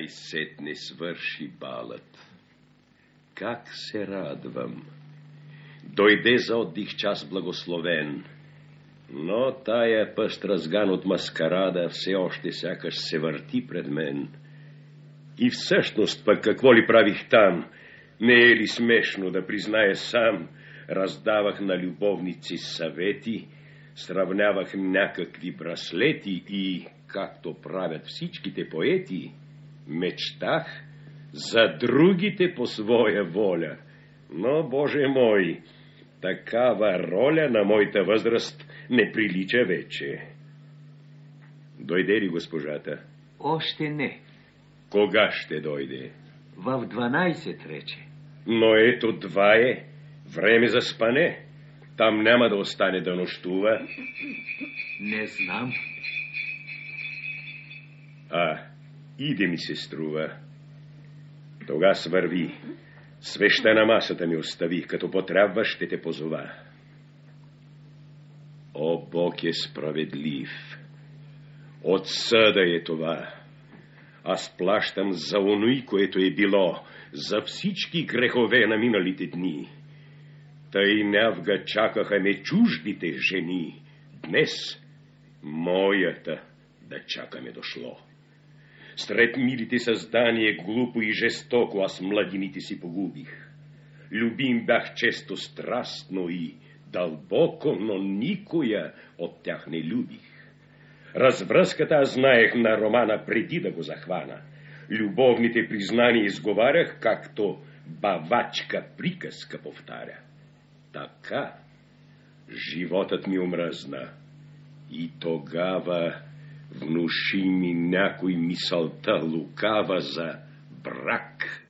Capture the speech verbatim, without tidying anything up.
Най-сетне свърши балът. Как се радвам! Дойде за отдих час благословен, но тая пъст разган от маскарада все още сякаш се върти пред мен. И всъщност пък какво ли правих там? Не е ли смешно да призная сам? Раздавах на любовници съвети, сравнявах някакви браслети и, както правят всичките поети, мечтах за другите по своя воля. Но, Боже мой, такава роля на моята възраст не прилича вече. Дойде ли госпожата? Още не. Кога ще дойде? В дванайсет рече. Но ето два е. Време за спане. Там няма да остане да нощува. Не знам. А, иде ми се струва. Тога свърви. Свеща на масата ми остави, като потрябва ще те позова. О, Бог е справедлив. От съда е това. Аз плащам за оной, което е било, за всички грехове на миналите дни. Тъй навга чакаха ме чуждите жени. Днес моята да чакаме дошло. Сред милите създания глупо и жестоко аз младините си погубих. Любим бях често страстно и дълбоко, но никоя от тях не любих. Развръзката аз знаех на романа преди да го захвана. Любовните признания изговарях, както бавачка приказка повтаря. Така животът ми омръзна. И тогава внуши ми някой мисълта лукава за брак.